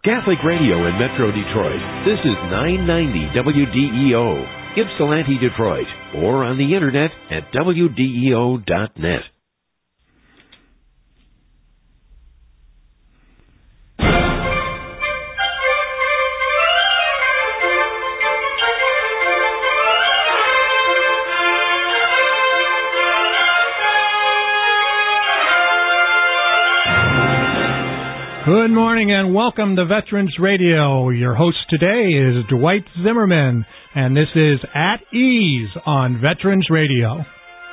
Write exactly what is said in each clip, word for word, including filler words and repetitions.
Catholic Radio in Metro Detroit. This is nine ninety W D E O, Ypsilanti, Detroit, or on the internet at W D E O dot net. Good morning and welcome to Veterans Radio. Your host today is Dwight Zimmerman, and this is At Ease on Veterans Radio.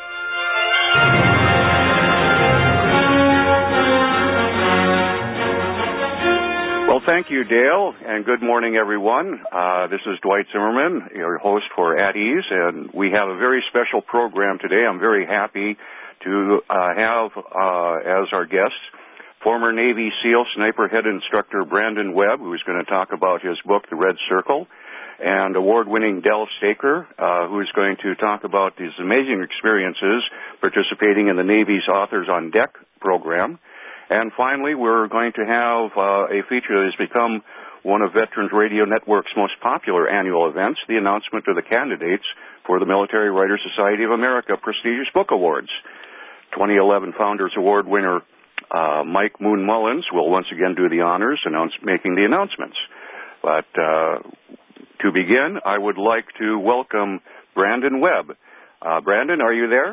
Well, thank you, Dale, and good morning, everyone. Uh, this is Dwight Zimmerman, your host for At Ease, and we have a very special program today. I'm very happy to uh, have uh, as our guests former Navy SEAL Sniper Head Instructor Brandon Webb, who is going to talk about his book, The Red Circle, and award-winning Del Staker, uh, who is going to talk about his amazing experiences participating in the Navy's Authors on Deck program. And finally, we're going to have uh, a feature that has become one of Veterans Radio Network's most popular annual events, the announcement of the candidates for the Military Writers Society of America Prestigious Book Awards. twenty eleven Founders Award winner Uh, Mike Moon Mullins will once again do the honors, announce, making the announcements. But uh, to begin, I would like to welcome Brandon Webb. Uh, Brandon, are you there?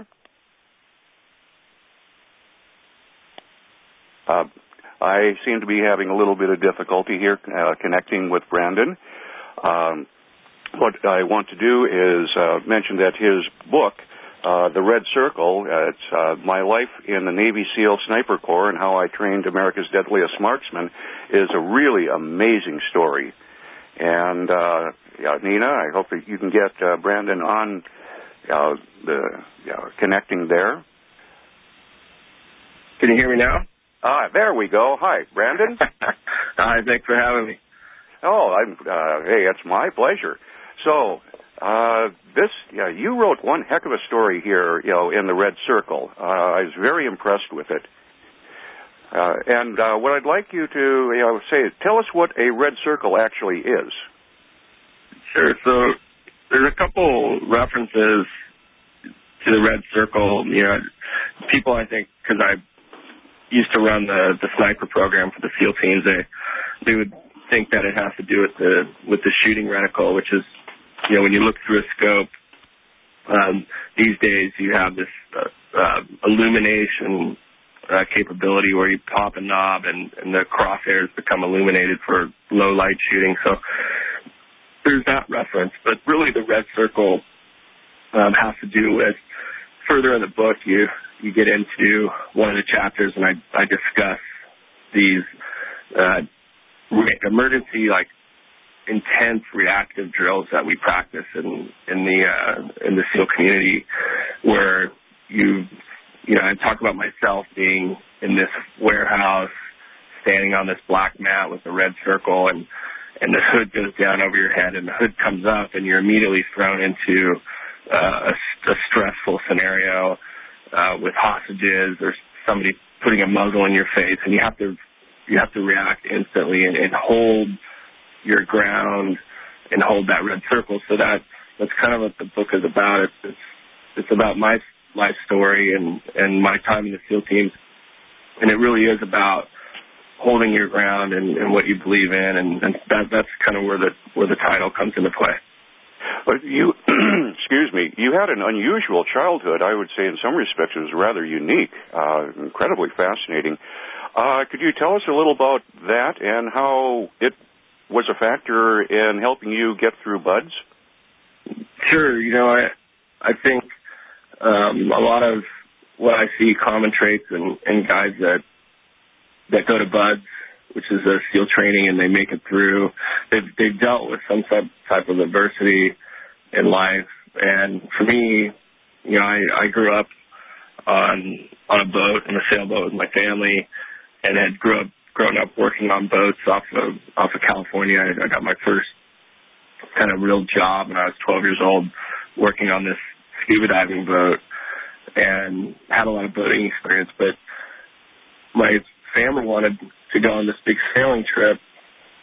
Uh, I seem to be having a little bit of difficulty here uh, connecting with Brandon. Um, what I want to do is uh, mention that his book, Uh, The Red Circle, uh, it's uh, my life in the Navy SEAL Sniper Corps and how I trained America's deadliest marksman, is a really amazing story. And, uh, yeah, Nina, I hope that you can get uh, Brandon on uh, the uh, connecting there. Can you hear me now? Ah, there we go. Hi, Brandon. Hi, thanks for having me. Oh, I'm, uh, hey, it's my pleasure. So, Uh, this, yeah, you wrote one heck of a story here, you know, in The Red Circle. Uh, I was very impressed with it. Uh, and uh, what I'd like you to, you know, say, tell us what a red circle actually is. Sure. So there's a couple references to the Red Circle. You know, people, I think, because I used to run the the sniper program for the SEAL teams, they they would think that it has to do with the with the shooting reticle, which is, you know, when you look through a scope, um, these days you have this uh, uh, illumination uh, capability where you pop a knob and, and the crosshairs become illuminated for low light shooting. So there's that reference. But really the red circle um, has to do with, further in the book, you, you get into one of the chapters and I, I discuss these uh, emergency, like, intense reactive drills that we practice in in the uh, in the SEAL community, where you you know I talk about myself being in this warehouse, standing on this black mat with a red circle, and and the hood goes down over your head, and the hood comes up, and you're immediately thrown into uh, a, a stressful scenario uh, with hostages or somebody putting a muzzle in your face, and you have to you have to react instantly and, and hold your ground and hold that red circle. So that that's kind of what the book is about. It's it's, it's about my life story and, and my time in the SEAL teams, and it really is about holding your ground and, and what you believe in, and, and that that's kind of where the where the title comes into play. But you, excuse me, you had an unusual childhood. I would say in some respects it was rather unique, uh, incredibly fascinating. Uh, could you tell us a little about that and how it was a factor in helping you get through BUD/S? Sure. You know, I I think um, a lot of what I see common traits in, in guys that that go to BUD/S, which is a SEAL training, and they make it through. They've they've dealt with some type type of adversity in life, and for me, you know, I, I grew up on on a boat, in a sailboat with my family, and had grew up. grown up working on boats off of off of California. I, I got my first kind of real job when I was twelve years old, working on this scuba diving boat, and had a lot of boating experience. But my family wanted to go on this big sailing trip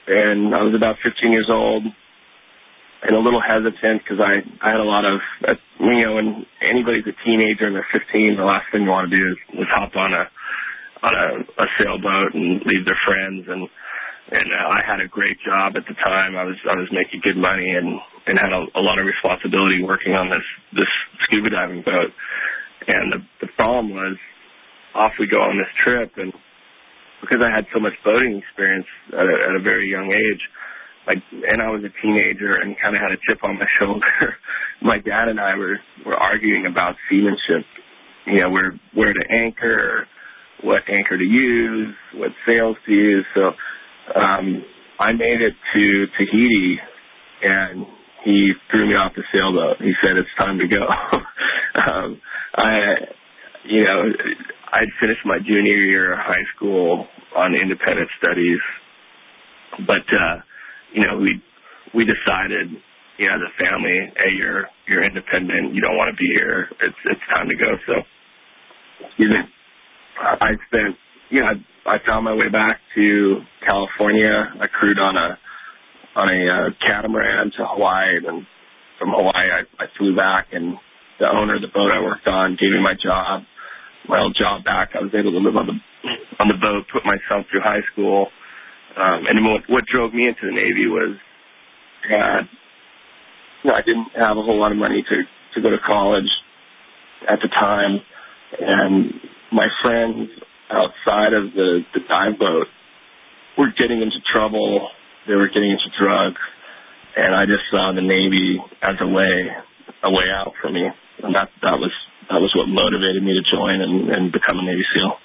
and I was about fifteen years old and a little hesitant because I, I had a lot of, uh, you know, when anybody's a teenager and they're fifteen, the last thing you want to do is, is hop on a on a, a sailboat and leave their friends. And and uh, I had a great job at the time. I was I was making good money and, and had a, a lot of responsibility working on this, this scuba diving boat. And the, the problem was, off we go on this trip, and because I had so much boating experience at a, at a very young age, like, and I was a teenager and kind of had a chip on my shoulder, my dad and I were, were arguing about seamanship, you know, where where to anchor, what anchor to use, what sails to use. So um, I made it to Tahiti, and he threw me off the sailboat. He said, it's time to go. um, I, you know, I'd finished my junior year of high school on independent studies, but, uh, you know, we we decided, you know, as a family, hey, you're you're independent, you don't want to be here, it's it's time to go. So, excuse me, I spent, you know, I, I found my way back to California. I crewed on a on a uh, catamaran to Hawaii, and from Hawaii I, I flew back, and the owner of the boat I worked on gave me my job, my old job back. I was able to live on the on the boat, put myself through high school. Um, and what, what drove me into the Navy was, uh, you know, I didn't have a whole lot of money to, to go to college at the time, and my friends outside of the, the dive boat were getting into trouble. They were getting into drugs, and I just saw the Navy as a way, a way out for me, and that that was that was what motivated me to join and, and become a Navy SEAL.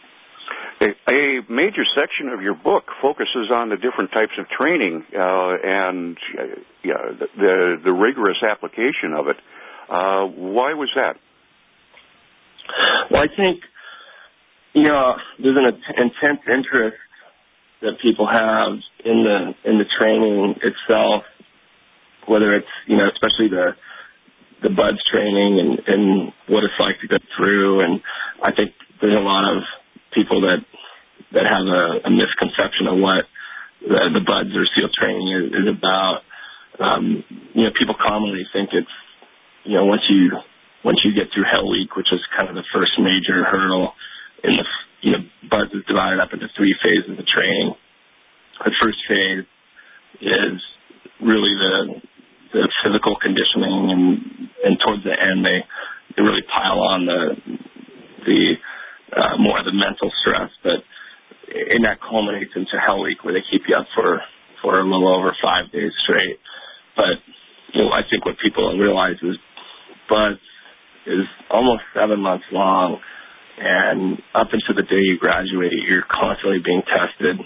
A major section of your book focuses on the different types of training uh, and uh, yeah, the, the the rigorous application of it. Uh, why was that? Well, I think, you know, there's an intense interest that people have in the in the training itself, whether it's, you know, especially the the BUDS training and, and what it's like to go through. And I think there's a lot of people that that have a, a misconception of what the, the BUDS or SEAL training is, is about. Um, you know, people commonly think it's, you know, once you once you get through Hell Week, which is kind of the first major hurdle in the, you know, BUDS is divided up into three phases of training. The first phase is really the the physical conditioning, and and towards the end they they really pile on the the uh, more of the mental stress, but and that culminates into Hell Week, where they keep you up for, for a little over five days straight. But, you know, I think what people don't realize is BUDS is almost seven months long, and up until the day you graduate, you're constantly being tested.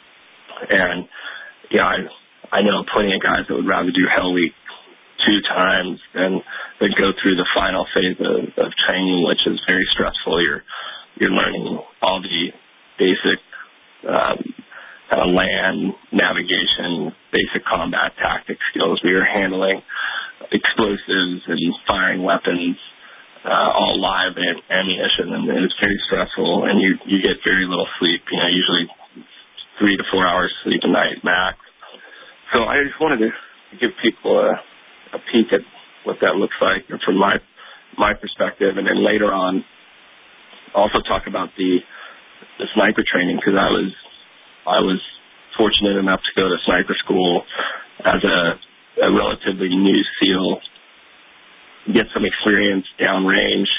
And, you know, I, I know plenty of guys that would rather do Hell Week two times than, than go through the final phase of, of training, which is very stressful. You're, you're learning all the basic um, kind of land navigation, basic combat tactic skills. We were handling explosives and firing weapons, uh, all live ammunition, and it's very stressful, and you, you get very little sleep, you know, usually three to four hours sleep a night max. So I just wanted to give people a, a peek at what that looks like from my my perspective, and then later on also talk about the the sniper training, because I was I was fortunate enough to go to sniper school as a, a relatively new SEAL, get some experience downrange,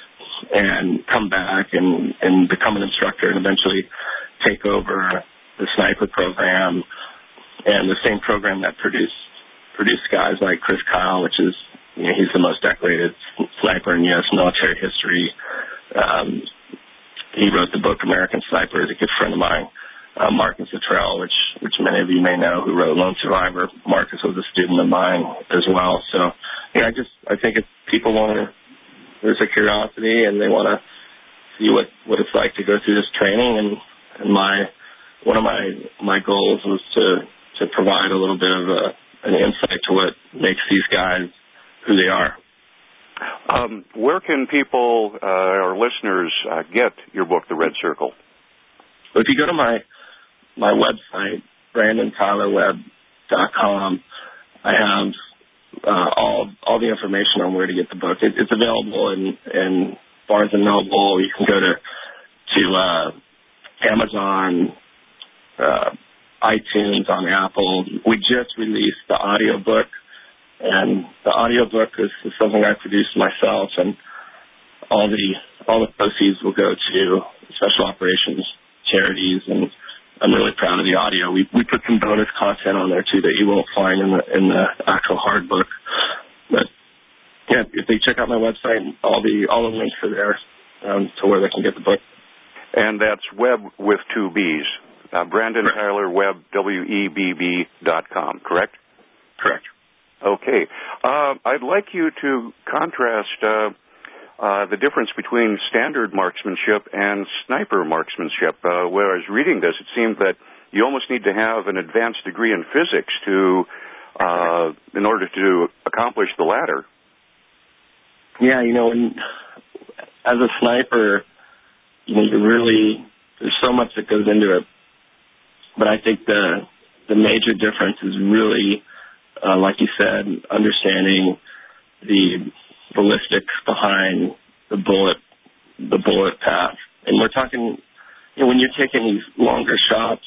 and come back and, and become an instructor, and eventually take over the sniper program, and the same program that produced produced guys like Chris Kyle, which is, you know, he's the most decorated sniper in U S military history. Um, He wrote the book American Sniper. Is a good friend of mine, uh, Marcus Luttrell, which which many of you may know, who wrote Lone Survivor. Marcus was a student of mine as well. So, yeah, I just I think if people want to, there's a curiosity and they want to see what, what it's like to go through this training, and, and my one of my my goals was to to provide a little bit of a, an insight to what makes these guys who they are. Um, where can people, uh, our listeners, uh, get your book, The Red Circle? So if you go to my my website, Brandon Tyler Webb dot com, I have uh, all all the information on where to get the book. It, it's available in, in Barnes and Noble. You can go to to uh, Amazon, uh, iTunes, on Apple. We just released the audiobook, and the audiobook is, is something I produced myself, and all the all the proceeds will go to special operations charities, and I'm really proud of the audio. We we put some bonus content on there too that you won't find in the in the actual hard book. But yeah, if they check out my website, all the all the links are there um, to where they can get the book. And that's Webb with two B's. Uh, Brandon Correct. Tyler Webb, W E B B dot com, correct? Correct. Okay. Uh, I'd like you to contrast uh, uh, the difference between standard marksmanship and sniper marksmanship. Uh, when I was reading this, it seemed that you almost need to have an advanced degree in physics to, uh, in order to accomplish the latter. Yeah, you know, when, as a sniper, you know, you really, there's so much that goes into it. But I think the the major difference is really, uh, like you said, understanding the ballistics behind the bullet, the bullet path. And we're talking, you know, when you're taking these longer shots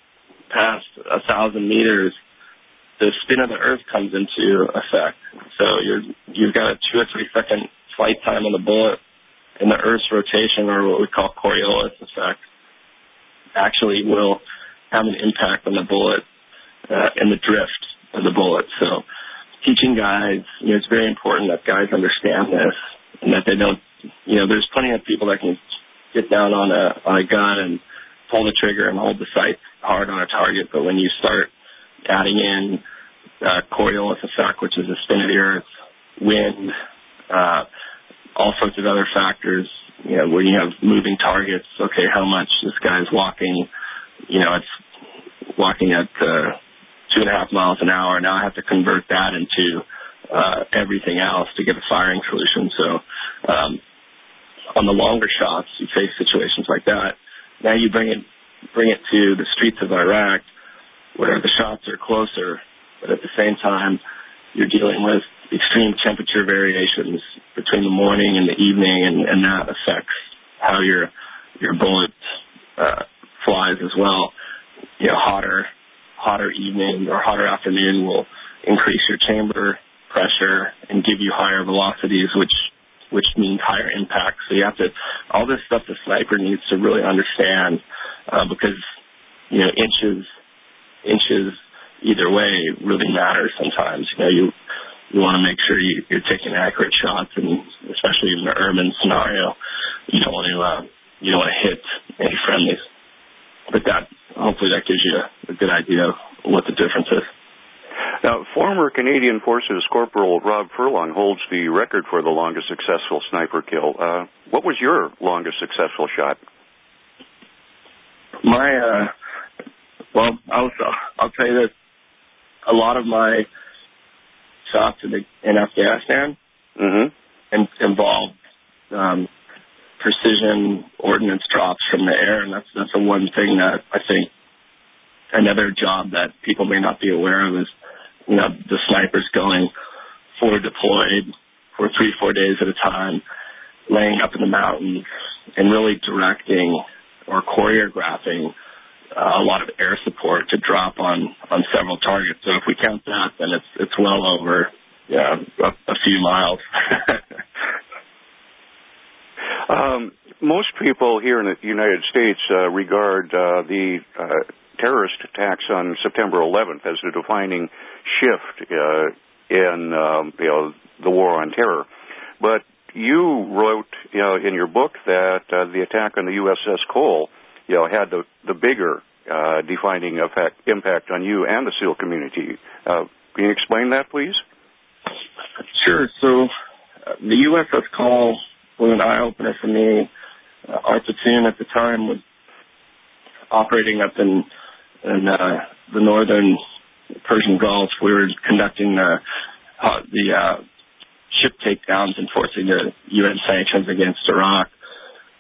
past a thousand meters, the spin of the earth comes into effect. So you're you've got a two or three second flight time on the bullet, and the Earth's rotation, or what we call Coriolis effect, actually will have an impact on the bullet uh, and the drift of the bullet. So teaching guys, you know, it's very important that guys understand this and that they don't, you know, there's plenty of people that can get down on a, on a gun and pull the trigger and hold the sight hard on a target, but when you start adding in uh, Coriolis effect, which is the spin of the Earth, wind, uh, all sorts of other factors, you know, when you have moving targets, okay, how much this guy's walking, you know, it's walking at uh, two and a half miles an hour. Now I have to convert that into uh, everything else to get a firing solution. So um, on the longer shots, you face situations like that. Now you bring it, bring it to the streets of Iraq, where the shots are closer, but at the same time, you're dealing with extreme temperature variations between the morning and the evening, and, and that affects how your your bullet uh, flies as well. You know, hotter hotter evening or hotter afternoon will increase your chamber pressure and give you higher velocities, which which means higher impact. So you have to, all this stuff the sniper needs to really understand, uh, because you know inches inches either way really matters sometimes. You know, you you want to make sure you, you're taking accurate shots, and especially in the urban scenario, you don't want to uh, you don't want to hit any friendlies. But that, hopefully, that gives you a, a good idea of what the difference is. Now, former Canadian Forces Corporal Rob Furlong holds the record for the longest successful sniper kill. Uh, what was your longest successful shot? My, uh, well, I'll, I'll tell you that a lot of my shots in, the, in Afghanistan mm-hmm. in, involved um, precision ordnance drops from the air, and that's that's the one thing that I think another job that people may not be aware of is, you know, the snipers going forward deployed for three, four days at a time, laying up in the mountains, and really directing or choreographing uh, a lot of air support to drop on, on several targets. So if we count that, then it's it's well over yeah a, a few miles. um, most people here in the United States uh, regard uh, the uh, terrorist attacks on September eleventh as a defining shift uh, in um, you know the war on terror. But you wrote you know in your book that uh, the attack on the U S S Cole you know had the the bigger uh, defining effect impact on you and the SEAL community. Uh, can you explain that, please? Sure. So uh, the U S S Cole was an eye opener for me. Uh, our platoon at the time was operating up in in uh, the northern Persian Gulf. We were conducting the uh, the uh, ship takedowns, enforcing the U N sanctions against Iraq.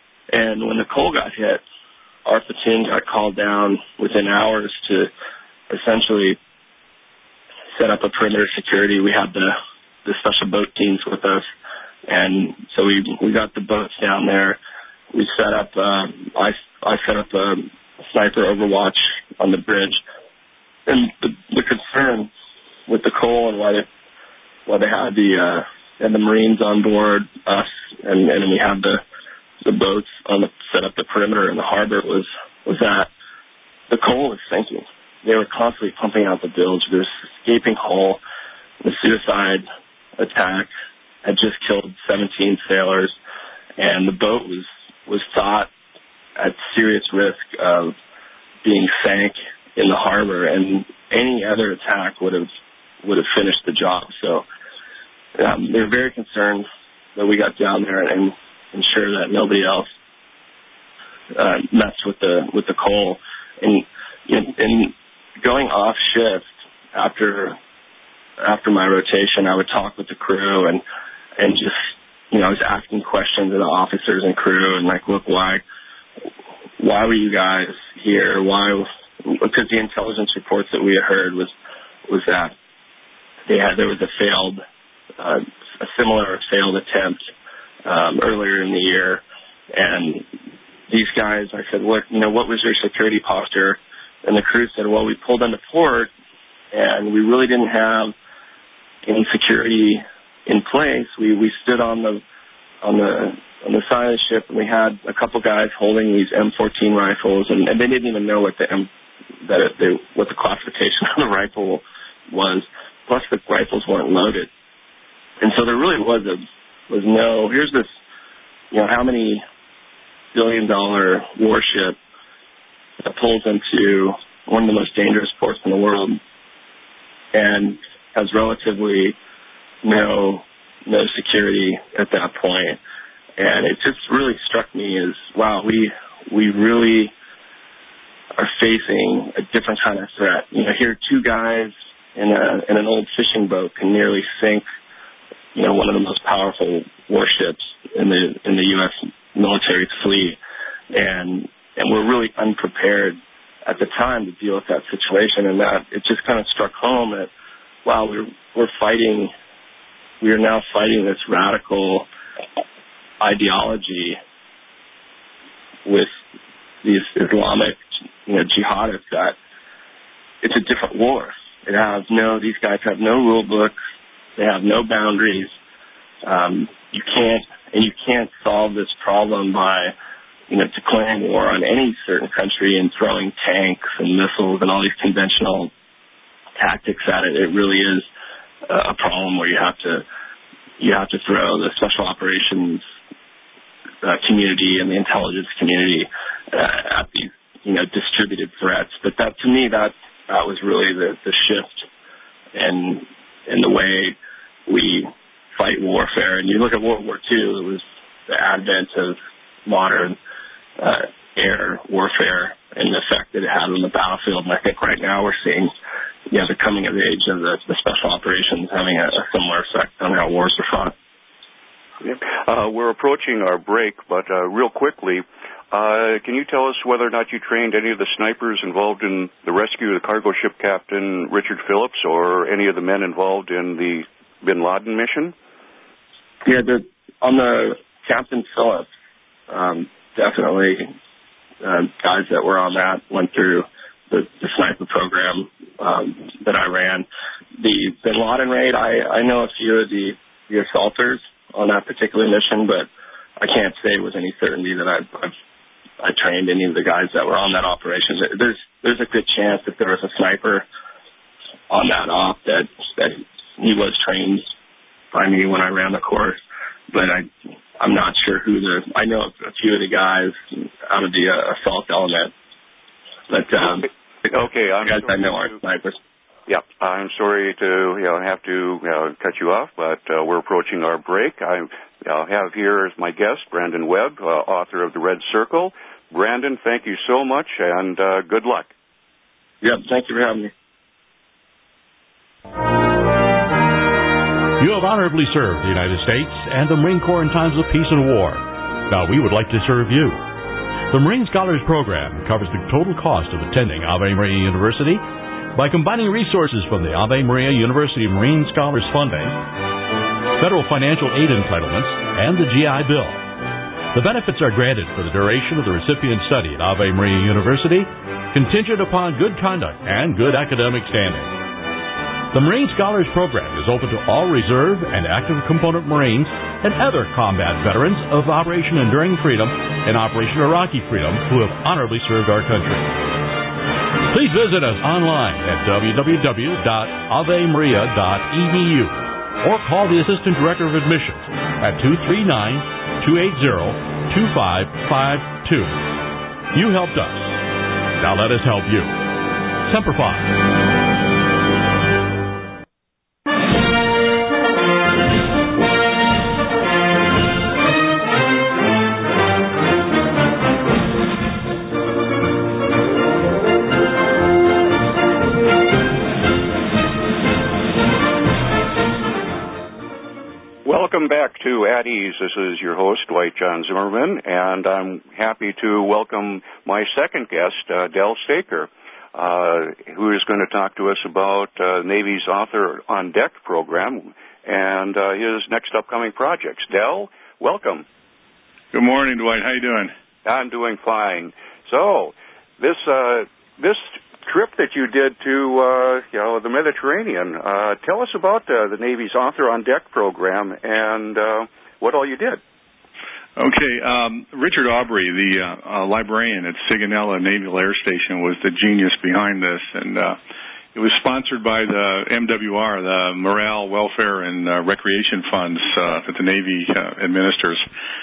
And when the Cole got hit, our platoon got called down within hours to essentially set up a perimeter security. We had the, the special boat teams with us, and so we we got the boats down there. We set up, uh, I, I set up a sniper overwatch on the bridge. And the, the concern with the coal and why they, why they had the, uh, and the Marines on board, us, and, and we had the, the boats on the, set up the perimeter in the harbor was, was that the coal was sinking. They were constantly pumping out the bilge. There's escaping hull. The suicide attack had just killed seventeen sailors, and the boat was, was thought at serious risk of being sank in the harbor, and any other attack would have would have finished the job. So um, they were very concerned that we got down there and ensure that nobody else uh, messed with the with the coal. And you know, and going off shift after after my rotation, I would talk with the crew and and just you know I was asking questions of the officers and crew and like, look, why why were you guys here? Why? Because the intelligence reports that we had heard was was that they had there was a failed uh, a similar failed attempt um, earlier in the year, and these guys, I said, what you know, what was your security posture? And the crew said, well, we pulled into port, and we really didn't have any security in place. We we stood on the on the on the side of the ship, and we had a couple guys holding these M fourteen rifles, and, and they didn't even know what the M that it, they, what the classification of the rifle was. Plus, the rifles weren't loaded, and so there really was a was no. Here's this, you know, how many billion dollar warship that pulls into one of the most dangerous ports in the world, and has relatively no no security at that point. And it just really struck me as, wow, we we really are facing a different kind of threat. You know, here two guys in a in an old fishing boat can nearly sink, you know, one of the most powerful warships in the in the U S military fleet, and and we're really unprepared at the time to deal with that situation. And that it just kind of struck home that, wow, we're we're fighting, we are now fighting this radical ideology with these Islamic, you know, jihadists. That it's a different war. It has no, these guys have no rule books. They have no boundaries. Um, you can't, and you can't solve this problem by, you know, declaring war on any certain country and throwing tanks and missiles and all these conventional tactics at it. It really is a problem where you have to, you have to throw the special operations uh, community and the intelligence community uh, at these, you know, distributed threats. But that, to me, that that was really the, the shift in in the way we fight warfare. And you look at World War Two, it was the advent of modern uh, air warfare and the effect that it had on the battlefield. And I think right now we're seeing, you know, the coming of age of the, the special operations having a, a similar effect on how wars are fought. Uh, we're approaching our break, but uh, real quickly, uh, can you tell us whether or not you trained any of the snipers involved in the rescue of the cargo ship captain Richard Phillips, or any of the men involved in the Bin Laden mission? Yeah, the, on the Captain Phillips, um, definitely uh, guys that were on that went through the, the sniper program um, that I ran. The Bin Laden raid, I, I know a few of the, the assaulters on that particular mission, but I can't say with any certainty that I've, I've I trained any of the guys that were on that operation. There's there's a good chance if there was a sniper on that op that that he was trained by me when I ran the course, but I I'm not sure who the I know a few of the guys out of the uh, assault element, but um, okay, I'm guys I know to, aren't snipers. Yeah, I'm sorry to you know have to you know, cut you off, but uh, we're approaching our break. I I'll have here as my guest Brandon Webb, uh, author of The Red Circle. Brandon, thank you so much, and uh, good luck. Yep, thank you for having me. You have honorably served the United States and the Marine Corps in times of peace and war. Now we would like to serve you. The Marine Scholars Program covers the total cost of attending Ave Maria University by combining resources from the Ave Maria University Marine Scholars Funding, federal financial aid entitlements, and the G I Bill. The benefits are granted for the duration of the recipient's study at Ave Maria University, contingent upon good conduct and good academic standing. The Marine Scholars Program is open to all reserve and active component Marines and other combat veterans of Operation Enduring Freedom and Operation Iraqi Freedom who have honorably served our country. Please visit us online at w w w dot ave maria dot e d u or call the Assistant Director of Admissions at two three nine, two eight zero, two five five two. You helped us. Now let us help you. Semper Fi. Welcome back to At Ease. This is your host, Dwight John Zimmerman, and I'm happy to welcome my second guest, uh, Del Staker, uh, who is going to talk to us about uh, Navy's Author on Deck program and uh, his next upcoming projects. Del, welcome. Good morning, Dwight. How you doing? I'm doing fine. So, this uh, this trip that you did to uh, you know the Mediterranean, uh, tell us about uh, the Navy's Author on Deck program and uh, what all you did. Okay, um, Richard Aubrey, the uh, uh, librarian at Sigonella Naval Air Station, was the genius behind this, and uh, it was sponsored by the M W R, the Morale, Welfare, and uh, Recreation Funds uh, that the Navy uh, administers.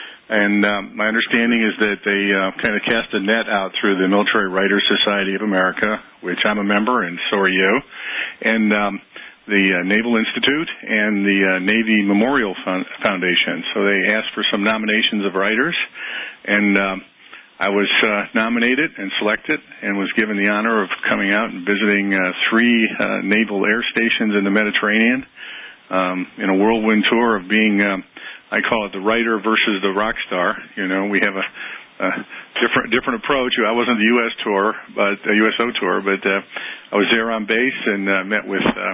And um, my understanding is that they uh, kind of cast a net out through the Military Writers Society of America, which I'm a member, and so are you, and um, the uh, Naval Institute and the uh, Navy Memorial Fund- Foundation. So they asked for some nominations of writers, and um, I was uh, nominated and selected and was given the honor of coming out and visiting uh, three uh, naval air stations in the Mediterranean um, in a whirlwind tour of being... Um, I call it the writer versus the rock star. You know, we have a, a different different approach. I wasn't the U S tour, but the U S O tour, but uh, I was there on base and uh, met with uh,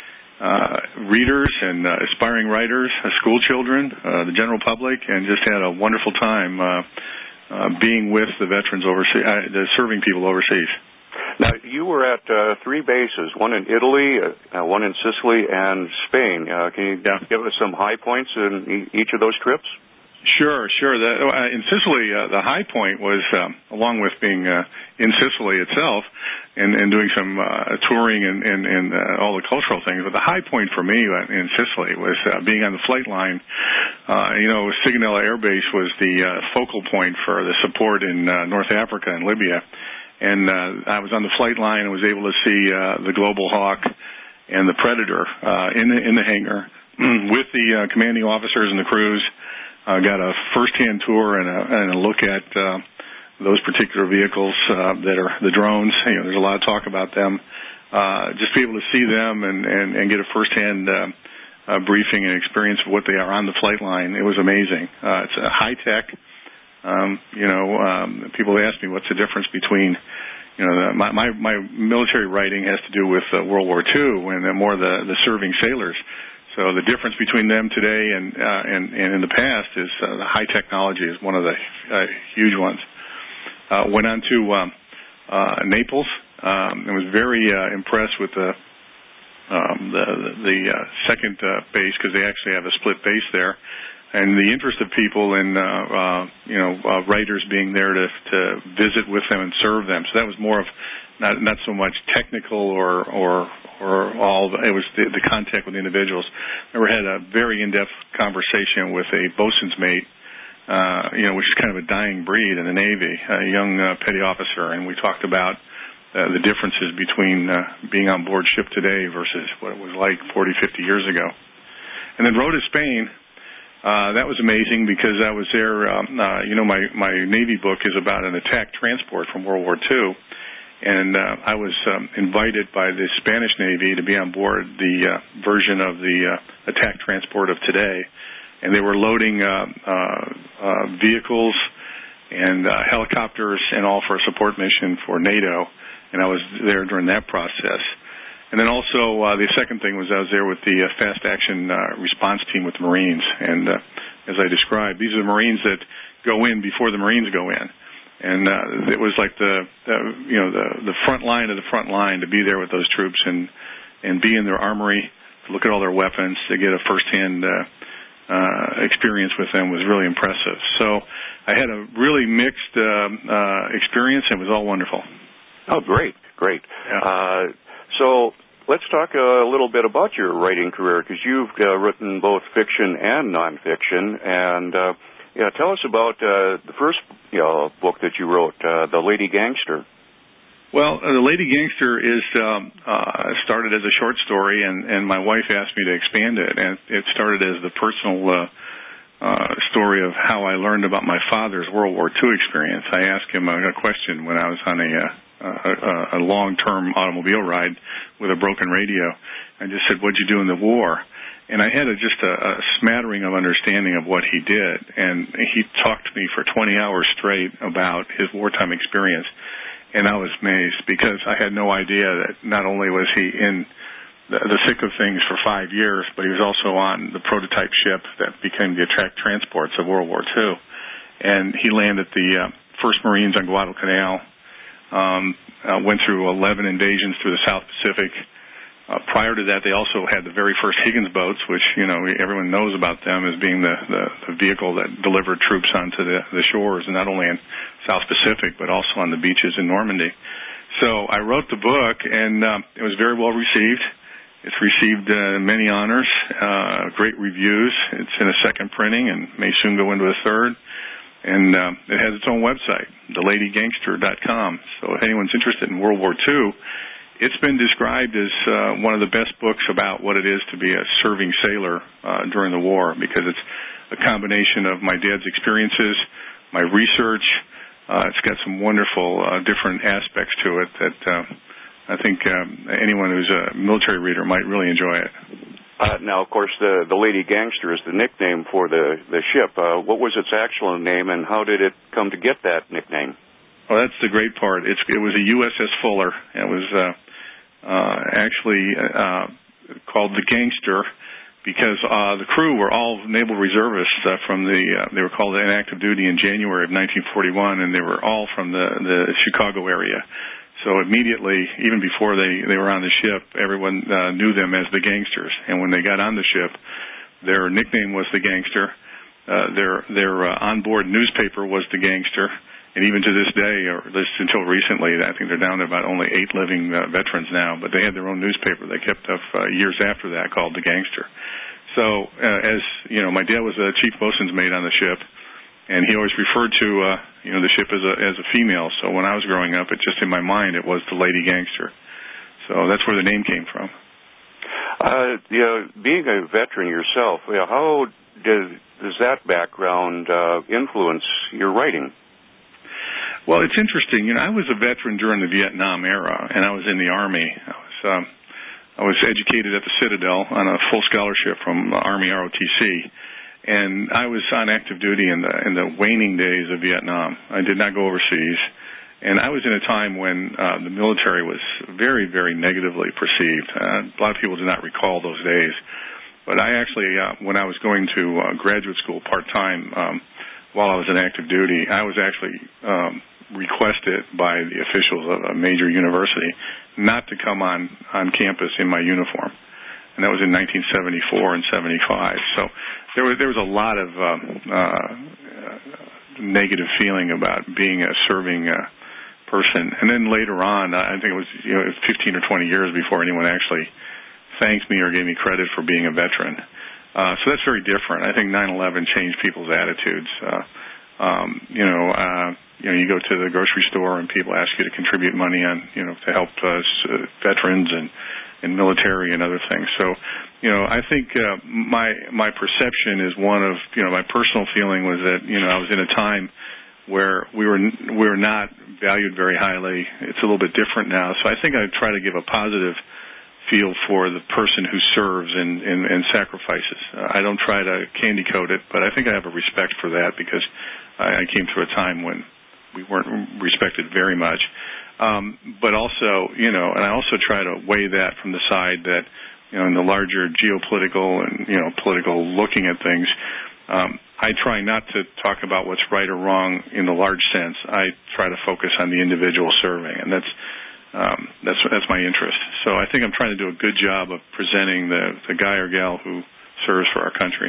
uh, readers and uh, aspiring writers, uh, school children, uh, the general public, and just had a wonderful time uh, uh, being with the veterans overseas, uh, the serving people overseas. Now, you were at uh, three bases, one in Italy, uh, one in Sicily, and Spain. Uh, can you yeah. give us some high points in e- each of those trips? Sure, sure. The, uh, in Sicily, uh, the high point was, um, along with being uh, in Sicily itself and, and doing some uh, touring and, and, and uh, all the cultural things, but the high point for me in Sicily was uh, being on the flight line. Uh, you know, Sigonella Air Base was the uh, focal point for the support in uh, North Africa and Libya. And uh, I was on the flight line and was able to see uh, the Global Hawk and the Predator uh, in the in the hangar with the uh, commanding officers and the crews. Uh, got a first-hand tour and a, and a look at uh, those particular vehicles uh, that are the drones. You know, there's a lot of talk about them. Uh, just to be able to see them and, and, and get a first-hand uh, uh, briefing and experience of what they are on the flight line, it was amazing. Uh, it's a high-tech. Um, you know, um, people ask me what's the difference between, you know, the, my, my my military writing has to do with uh, World War Two and more the, the serving sailors. So the difference between them today and uh, and, and in the past is uh, the high technology is one of the uh, huge ones. Uh, went on to um, uh, Naples um, and was very uh, impressed with the um, the, the uh, second uh, base because they actually have a split base there. And the interest of people and, uh, uh, you know, uh, writers being there to, to visit with them and serve them. So that was more of not not so much technical or or, or all. It was the, the contact with the individuals. I never had a very in-depth conversation with a bosun's mate, uh, you know, which is kind of a dying breed in the Navy, a young uh, petty officer. And we talked about uh, the differences between uh, being on board ship today versus what it was like forty, fifty years ago. And then rode to Spain. Uh, that was amazing because I was there, um, uh, you know, my, my Navy book is about an attack transport from World War Two, and uh, I was um, invited by the Spanish Navy to be on board the uh, version of the uh, attack transport of today, and they were loading uh, uh, uh, vehicles and uh, helicopters and all for a support mission for NATO, and I was there during that process. And then also uh, the second thing was I was there with the uh, fast action uh, response team with the Marines. And uh, as I described, these are the Marines that go in before the Marines go in. And uh, it was like the, the you know the the front line of the front line to be there with those troops and and be in their armory, to look at all their weapons, to get a firsthand uh, uh, experience with them was really impressive. So I had a really mixed uh, uh, experience. It was all wonderful. Oh, great, great. Yeah. Uh, so let's talk a little bit about your writing career, because you've uh, written both fiction and nonfiction, and uh, yeah, tell us about uh, the first you know, book that you wrote, uh, The Lady Gangster. Well, uh, The Lady Gangster is um, uh, started as a short story, and, and my wife asked me to expand it, and it started as the personal uh, uh, story of how I learned about my father's World War Two experience. I asked him a, a question when I was on a, uh, a, a long-term automobile ride with a broken radio. I just said, "What'd you do in the war?" And I had a, just a, a smattering of understanding of what he did. And he talked to me for twenty hours straight about his wartime experience. And I was amazed, because I had no idea that not only was he in the, the thick of things for five years, but he was also on the prototype ship that became the attack transports of World War Two. And he landed the uh, first Marines on Guadalcanal, um, uh, went through eleven invasions through the South Pacific. Uh, prior to that, they also had the very first Higgins boats, which, you know, everyone knows about them as being the, the, the vehicle that delivered troops onto the, the shores, and not only in South Pacific, but also on the beaches in Normandy. So I wrote the book, and um, it was very well received. It's received uh, many honors, uh, great reviews. It's in a second printing and may soon go into a third. And uh, it has its own website, the lady gangster dot com. So if anyone's interested in World War Two, it's been described as uh, one of the best books about what it is to be a serving sailor uh, during the war, because it's a combination of my dad's experiences, my research. Uh, it's got some wonderful uh, different aspects to it that uh, I think um, anyone who's a military reader might really enjoy it. Uh, now, of course, the, the Lady Gangster is the nickname for the, the ship. Uh, what was its actual name, and how did it come to get that nickname? Well, that's the great part. It's, it was a U S S Fuller. It was... Uh, Uh, actually uh, called the Gangster because uh, the crew were all naval reservists uh, from the, uh, they were called in active duty in January of nineteen forty-one, and they were all from the, the Chicago area. So immediately, even before they, they were on the ship, everyone uh, knew them as the Gangsters. And when they got on the ship, their nickname was the Gangster. Uh, their their uh, onboard newspaper was the Gangster. And even to this day, or at least until recently, I think they're down to about only eight living uh, veterans now, but they had their own newspaper they kept up uh, years after that called The Gangster. So, uh, as, you know, my dad was a chief boatswain's mate on the ship, and he always referred to, uh, you know, the ship as a, as a female. So when I was growing up, it just in my mind, it was the Lady Gangster. So that's where the name came from. Uh, you know, being a veteran yourself, you know, how does, does that background uh, influence your writing? Well, it's interesting. You know, I was a veteran during the Vietnam era, and I was in the Army. I was um, I was educated at the Citadel on a full scholarship from Army R O T C, and I was on active duty in the in the waning days of Vietnam. I did not go overseas, and I was in a time when uh, the military was very, very negatively perceived. Uh, a lot of people do not recall those days, but I actually, uh, when I was going to uh, graduate school part time. Um, while I was in active duty, I was actually um, requested by the officials of a major university not to come on, on campus in my uniform. And that was in nineteen seventy-four and seventy-five. So there was, there was a lot of uh, uh, negative feeling about being a serving uh, person. And then later on, I think it was, you know, fifteen or twenty years before anyone actually thanked me or gave me credit for being a veteran. Uh, so that's very different. I think nine eleven changed people's attitudes. Uh, um, you know, uh, you know, you go to the grocery store and people ask you to contribute money on, you know, to help uh, veterans and, and military and other things. So, you know, I think uh, my my perception is one of, you know, my personal feeling was that, you know, I was in a time where we were we were not valued very highly. It's a little bit different now. So I think I try to give a positive feel for the person who serves and, and, and sacrifices. Uh, I don't try to candy coat it, but I think I have a respect for that because I, I came through a time when we weren't respected very much. Um, but also, you know, and I also try to weigh that from the side that, you know, in the larger geopolitical and, you know, political looking at things, um, I try not to talk about what's right or wrong in the large sense. I try to focus on the individual serving, and that's um, that's that's my interest. So I think I'm trying to do a good job of presenting the, the guy or gal who serves for our country.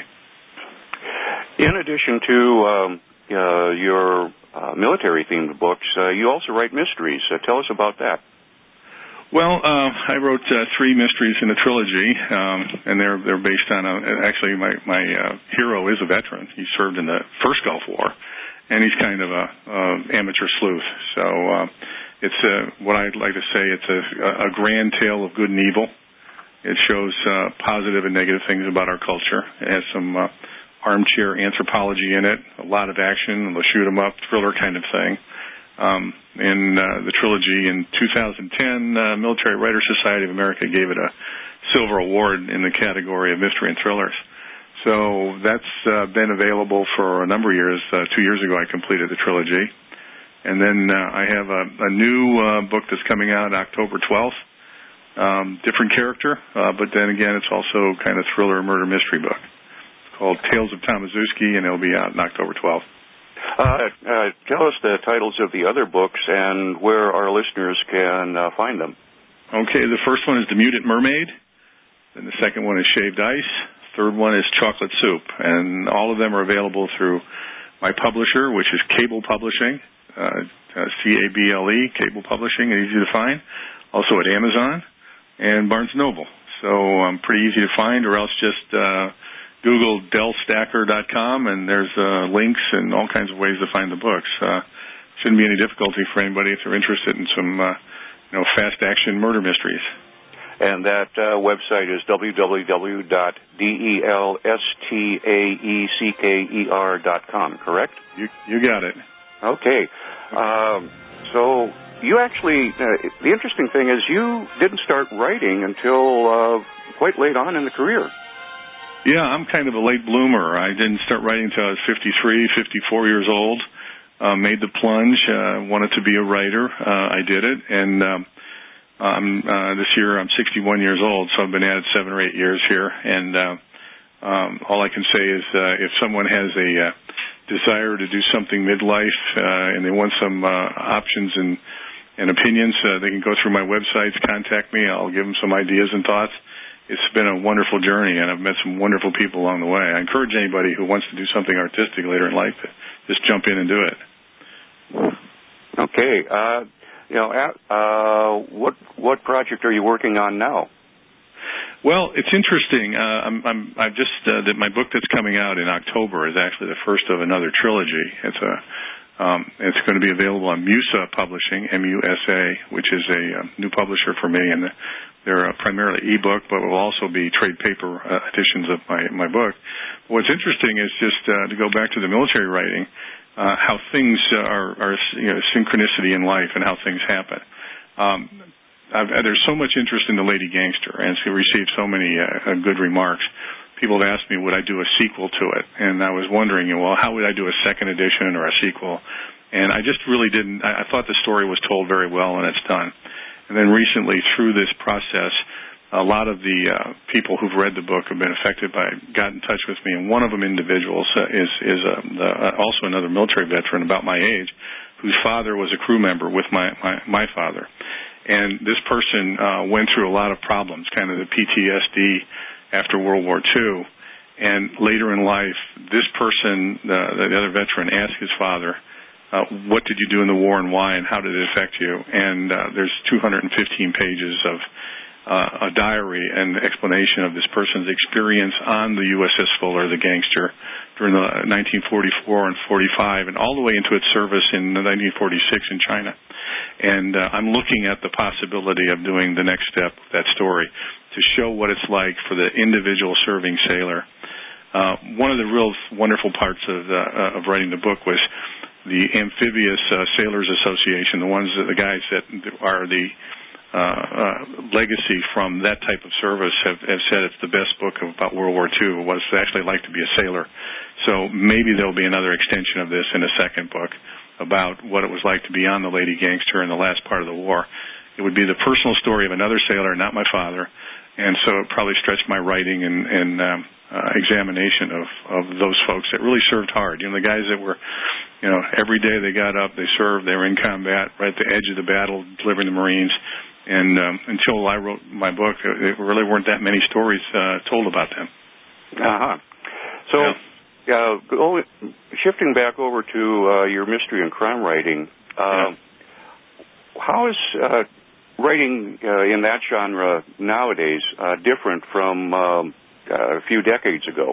In addition to um, uh, your uh, military-themed books, uh, you also write mysteries. Uh, tell us about that. Well, uh, I wrote uh, three mysteries in a trilogy, um, and they're they're based on a, actually my my uh, hero is a veteran. He served in the first Gulf War, and he's kind of a, a amateur sleuth. So uh, it's a, what I'd like to say. It's a, a grand tale of good and evil. It shows uh, positive and negative things about our culture. It has some uh, armchair anthropology in it, a lot of action, the shoot 'em up thriller kind of thing. Um, in uh, the trilogy in two thousand ten, uh, Military Writers Society of America gave it a silver award in the category of mystery and thrillers. So that's uh, been available for a number of years. Uh, two years ago, I completed the trilogy. And then uh, I have a, a new uh, book that's coming out October twelfth, um, different character, uh, but then again, it's also kind of thriller murder mystery book. It's called Tales of Tomaszewski, and it'll be out on October twelfth. Uh, uh, tell us the titles of the other books and where our listeners can uh, find them. Okay, the first one is The Mutant Mermaid, and the second one is Shaved Ice. Third one is Chocolate Soup, and all of them are available through my publisher, which is Cable Publishing, uh, uh, C A B L E, Cable Publishing, easy to find. Also at Amazon and Barnes and Noble. So um, pretty easy to find, or else just uh, Google Del Stacker dot com, and there's uh, links and all kinds of ways to find the books. Uh, shouldn't be any difficulty for anybody if they're interested in some, uh, you know, fast action murder mysteries. And that uh, website is w w w dot del stacker dot com, correct? You you got it. Okay. Um, so you actually, uh, the interesting thing is you didn't start writing until uh, quite late on in the career. Yeah, I'm kind of a late bloomer. I didn't start writing until I was fifty-three, fifty-four years old. Uh, made the plunge, uh, wanted to be a writer. Uh, I did it, and um, um, uh, this year I'm sixty-one years old, so I've been at it seven or eight years here. And uh, um, all I can say is uh, if someone has a uh, desire to do something midlife uh, and they want some uh, options and, and opinions, uh, they can go through my websites, contact me. I'll give them some ideas and thoughts. It's been a wonderful journey, and I've met some wonderful people along the way. I encourage anybody who wants to do something artistic later in life to just jump in and do it. Okay. Uh, you know, uh, what what project are you working on now? Well, it's interesting. Uh, I'm, I'm, I've just uh, that my book that's coming out in October is actually the first of another trilogy. It's a um, it's going to be available on Musa Publishing, M U S A, which is a uh, new publisher for me, and the, they're uh, primarily ebook, but will also be trade paper uh, editions of my my book. What's interesting is just uh, to go back to the military writing, uh, how things are, are you know, synchronicity in life and how things happen. Um, I've, there's so much interest in The Lady Gangster, and it's received so many uh, good remarks. People have asked me, would I do a sequel to it? And I was wondering, well, how would I do a second edition or a sequel? And I just really didn't. I, I thought the story was told very well, and it's done. And then recently, through this process, a lot of the uh, people who've read the book have been affected by it, got in touch with me, and one of them individuals uh, is, is uh, the, uh, also another military veteran about my age, whose father was a crew member with my, my, my father. And this person uh, went through a lot of problems, kind of the P T S D after World War Two. And later in life, this person, uh, the other veteran, asked his father, uh, what did you do in the war and why, and how did it affect you? And uh, there's two hundred fifteen pages of uh, a diary and explanation of this person's experience on the U S S Fuller, the Gangster, during the nineteen forty-four and forty-five, and all the way into its service in nineteen forty-six in China. And uh, I'm looking at the possibility of doing the next step of that story to show what it's like for the individual serving sailor. Uh, one of the real wonderful parts of, the, uh, of writing the book was the Amphibious uh, Sailors Association, the ones, that, the guys that are the uh, uh, legacy from that type of service have, have said it's the best book about World War Two, what it's actually like to be a sailor. So maybe there'll be another extension of this in a second book. about what it was like to be on the Lady Gangster in the last part of the war. It would be the personal story of another sailor, not my father, and so it probably stretched my writing and, and um, uh, examination of, of those folks that really served hard. You know, the guys that were, you know, every day they got up, they served, they were in combat, right at the edge of the battle, delivering the Marines. And um, until I wrote my book, there really weren't that many stories uh, told about them. Uh-huh. So, yeah. uh, go, shifting back over to uh, your mystery and crime writing, uh, yeah. how is uh, writing uh, in that genre nowadays uh, different from um, uh, a few decades ago?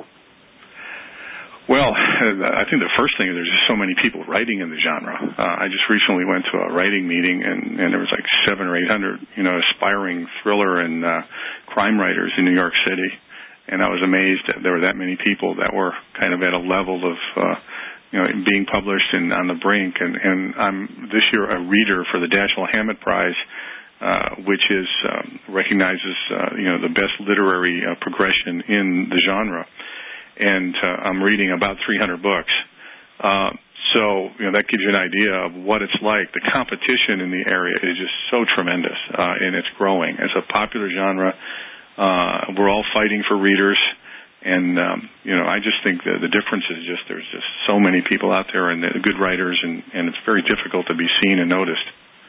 Well, I think the first thing is there's just so many people writing in the genre. Uh, I just recently went to a writing meeting, and, and there was like seven or eight hundred, you know, aspiring thriller and uh, crime writers in New York City, and I was amazed that there were that many people that were kind of at a level of, uh, you know, being published and on the brink. And, and I'm this year a reader for the Dashiell Hammett Prize, uh, which is um, recognizes, uh, you know, the best literary uh, progression in the genre. And uh, I'm reading about three hundred books. Uh, so, you know, that gives you an idea of what it's like. The competition in the area is just so tremendous, uh, and it's growing. It's a popular genre. Uh, we're all fighting for readers. And, um, you know, I just think that the difference is just there's just so many people out there and good writers, and, and it's very difficult to be seen and noticed.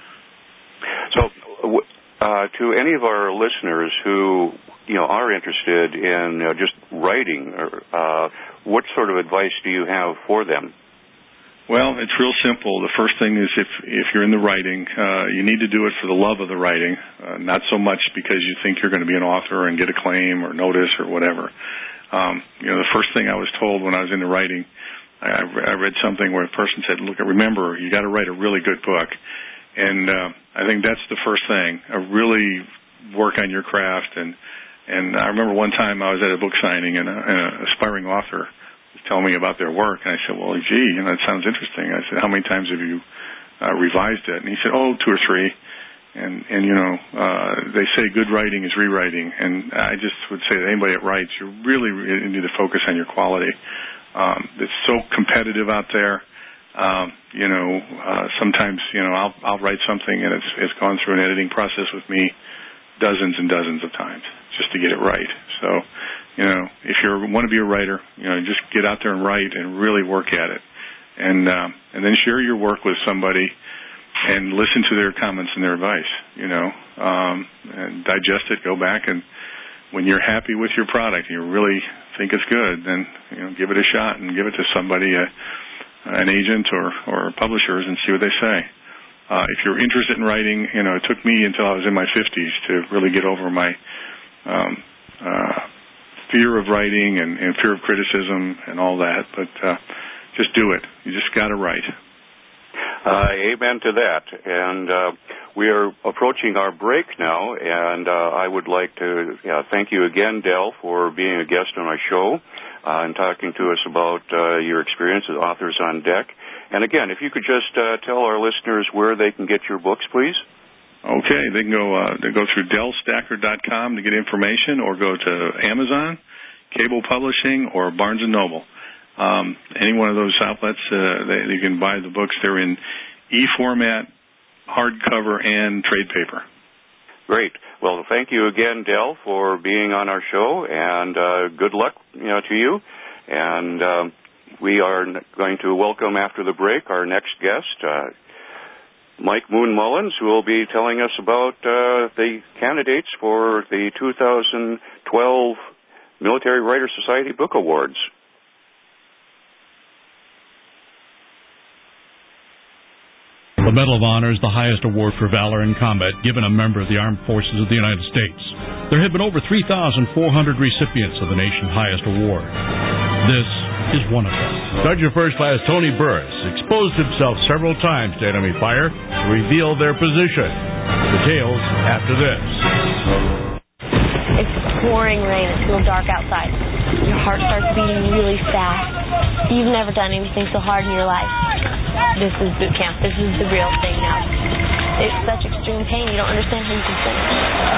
So, uh, to any of our listeners who, you know, are interested in uh, just writing, uh, what sort of advice do you have for them? Well, it's real simple. The first thing is if if you're in the writing, uh, you need to do it for the love of the writing, uh, not so much because you think you're going to be an author and get acclaim or notice or whatever. Um, you know, the first thing I was told when I was into writing, I, I read something where a person said, look, remember, you got to write a really good book. And uh, I think that's the first thing, uh, really work on your craft. And And I remember one time I was at a book signing, and, a, and an aspiring author was telling me about their work. And I said, well, gee, you know, that sounds interesting. I said, how many times have you uh, revised it? And he said, oh, two or three. And, and you know, uh, they say good writing is rewriting. And I just would say that anybody that writes, you really, really need to focus on your quality. Um, it's so competitive out there. Um, you know, uh, sometimes, you know, I'll, I'll write something, and it's, it's gone through an editing process with me dozens and dozens of times just to get it right. So, you know, if you want to be a writer, you know, just get out there and write and really work at it. And um, and then share your work with somebody and listen to their comments and their advice, you know, um, and digest it, go back, and when you're happy with your product and you really think it's good, then, you know, give it a shot and give it to somebody, uh, an agent or, or publishers, and see what they say. Uh, if you're interested in writing, you know, it took me until I was in my fifties to really get over my um, uh, fear of writing and, and fear of criticism and all that. But uh, just do it. You just got to write. Uh, amen to that. And uh, we are approaching our break now, and uh, I would like to uh, thank you again, Del, for being a guest on our show uh, and talking to us about uh, your experience as Authors on Deck. And again, if you could just uh, tell our listeners where they can get your books, please. Okay, they can go uh, they go through del stacker dot com to get information, or go to Amazon, Cable Publishing, or Barnes and Noble. Um, any one of those outlets, uh, they, you can buy the books. They're in e-format, hardcover, and trade paper. Great. Well, thank you again, Del, for being on our show, and uh, good luck, you know, to you. And um, we are going to welcome after the break our next guest, uh, Mike Moon Mullins, who will be telling us about uh, the candidates for the two thousand twelve Military Writers Society Book Awards. The Medal of Honor is the highest award for valor in combat given a member of the Armed Forces of the United States. There have been over three thousand four hundred recipients of the nation's highest award. This is one of them. Sergeant First Class Tony Burris exposed himself several times to enemy fire to reveal their position. Details after this. It's pouring rain. It's real dark outside. Your heart starts beating really fast. You've never done anything so hard in your life. This is boot camp. This is the real thing now. It's such extreme pain, you don't understand how you can finish.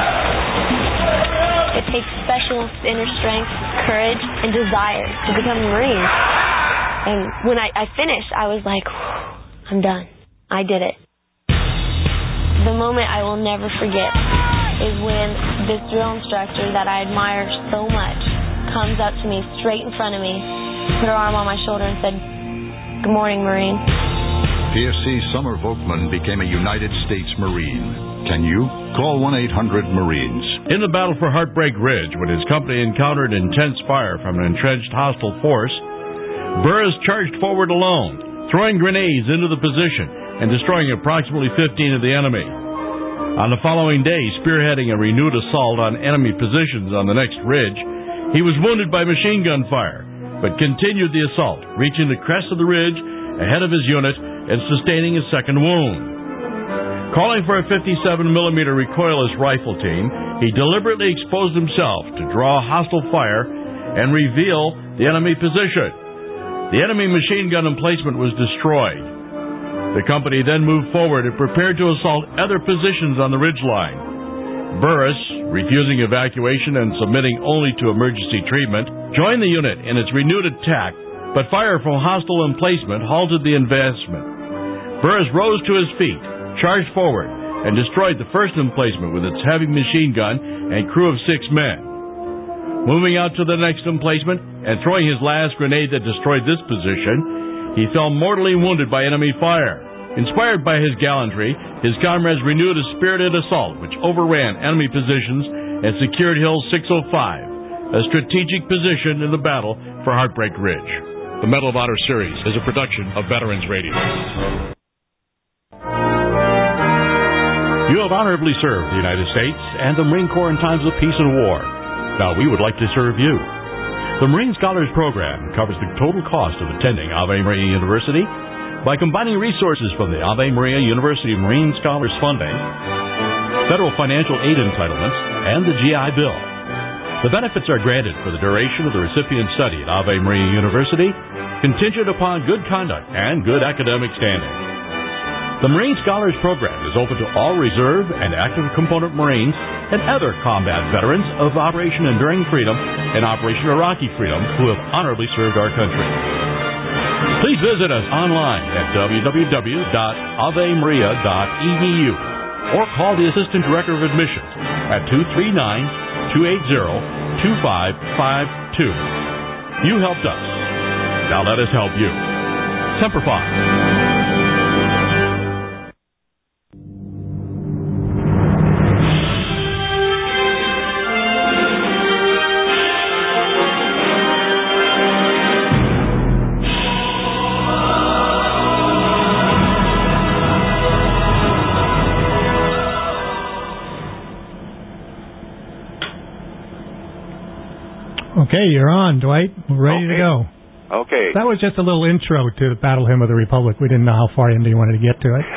It takes special inner strength, courage, and desire to become a Marine. And when I, I finished, I was like, I'm done. I did it. The moment I will never forget is when this drill instructor that I admire so much comes up to me straight in front of me, put her arm on my shoulder and said, "Good morning, Marine." P F C Summer Volkman became a United States Marine. Can you? Call one eight hundred Marines. In the battle for Heartbreak Ridge, when his company encountered intense fire from an entrenched hostile force, Burris charged forward alone, throwing grenades into the position and destroying approximately fifteen of the enemy. On the following day, spearheading a renewed assault on enemy positions on the next ridge, he was wounded by machine gun fire, but continued the assault, reaching the crest of the ridge ahead of his unit and sustaining a second wound. Calling for a fifty-seven millimeter recoilless rifle team, he deliberately exposed himself to draw hostile fire and reveal the enemy position. The enemy machine gun emplacement was destroyed. The company then moved forward and prepared to assault other positions on the ridgeline. Burris, refusing evacuation and submitting only to emergency treatment, joined the unit in its renewed attack, but fire from hostile emplacement halted the advancement. Burris rose to his feet, charged forward, and destroyed the first emplacement with its heavy machine gun and crew of six men. Moving out to the next emplacement and throwing his last grenade that destroyed this position, he fell mortally wounded by enemy fire. Inspired by his gallantry, his comrades renewed a spirited assault which overran enemy positions and secured Hill six oh five, a strategic position in the battle for Heartbreak Ridge. The Medal of Honor Series is a production of Veterans Radio. You have honorably served the United States and the Marine Corps in times of peace and war. Now we would like to serve you. The Marine Scholars Program covers the total cost of attending Ave Maria University by combining resources from the Ave Maria University Marine Scholars Funding, federal financial aid entitlements, and the G I Bill. The benefits are granted for the duration of the recipient's study at Ave Maria University, contingent upon good conduct and good academic standing. The Marine Scholars Program is open to all reserve and active component Marines and other combat veterans of Operation Enduring Freedom and Operation Iraqi Freedom who have honorably served our country. Please visit us online at w w w dot ave maria dot e d u or call the Assistant Director of Admissions at two three nine, two eight zero, two five five two. You helped us. Now let us help you. Semper Fi. Okay, you're on, Dwight. We're ready okay. to go. Okay. That was just a little intro to the Battle Hymn of the Republic. We didn't know how far into you wanted to get to it.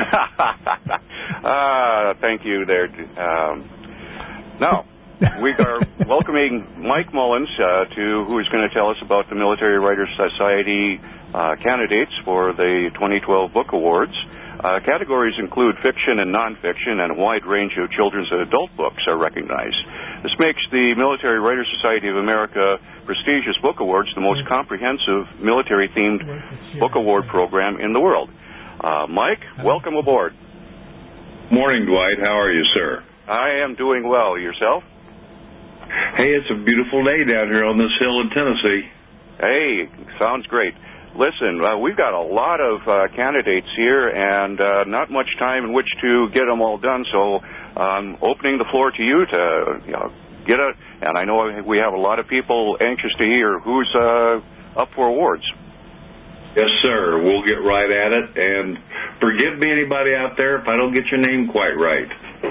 uh, thank you there. Um, now, we are welcoming Mike Mullins, uh, to who is going to tell us about the Military Writers Society uh, candidates for the twenty twelve Book Awards. Uh, categories include fiction and nonfiction, and a wide range of children's and adult books are recognized. This makes the Military Writers Society of America prestigious Book Awards the most comprehensive military-themed book award program in the world. Uh, Mike, welcome aboard. Morning, Dwight. How are you, sir? I am doing well. Yourself? Hey, it's a beautiful day down here on this hill in Tennessee. Hey, sounds great. Listen, uh, we've got a lot of uh, candidates here and uh, not much time in which to get them all done, so I'm opening the floor to you to you know, get a, and I know we have a lot of people anxious to hear who's uh, up for awards. Yes, sir. We'll get right at it, and forgive me, anybody out there, if I don't get your name quite right.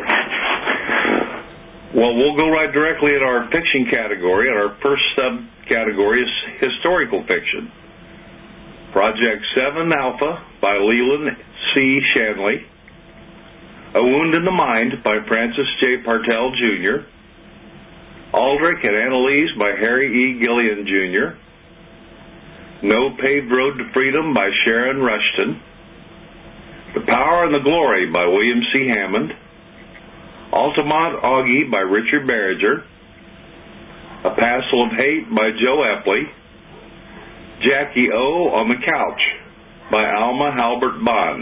Well, we'll go right directly at our fiction category, and our first subcategory is historical fiction. Project seven Alpha by Leland C. Shanley. A Wound in the Mind by Francis J. Partell, Junior Aldrich and Annalise by Harry E. Gillian, Junior No Paved Road to Freedom by Sharon Rushton. The Power and the Glory by William C. Hammond. Altamont Augie by Richard Berringer. A Passel of Hate by Joe Epley. Jackie O on the Couch by Alma Halbert Bond.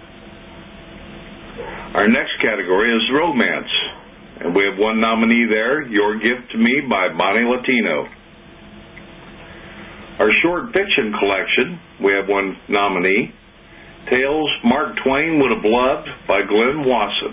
Our next category is romance, and we have one nominee there, Your Gift to Me by Bonnie Latino. Our short fiction collection, we have one nominee, Tales Mark Twain Would Have Loved by Glenn Wasson.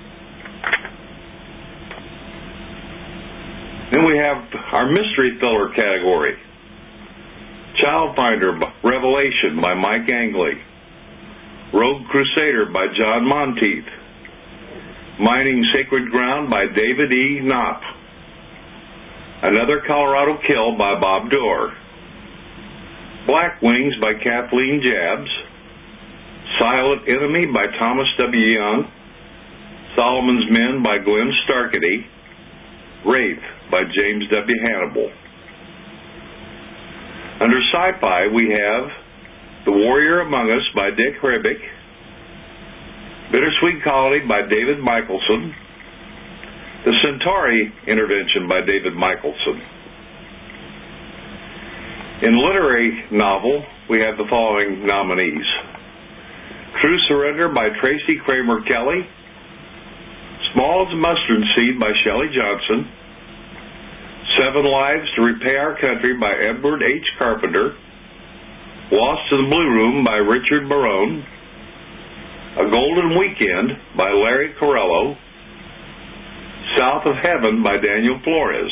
Then we have our mystery filler category, Childfinder Revelation by Mike Angley, Rogue Crusader by John Monteith, Mining Sacred Ground by David E. Knopp, Another Colorado Kill by Bob Dorr, Black Wings by Kathleen Jabs, Silent Enemy by Thomas W. Young, Solomon's Men by Glenn Starkety, Wraith by James W. Hannibal. Under sci-fi, we have The Warrior Among Us by Dick Hrebick, Bittersweet Colony by David Michelson, The Centauri Intervention by David Michelson. In literary novel, we have the following nominees: True Surrender by Tracy Kramer Kelly, Small as a Mustard Seed by Shelley Johnson, Seven Lives to Repay Our Country by Edward H. Carpenter, Lost in the Blue Room by Richard Barone, A Golden Weekend by Larry Corello, South of Heaven by Daniel Flores.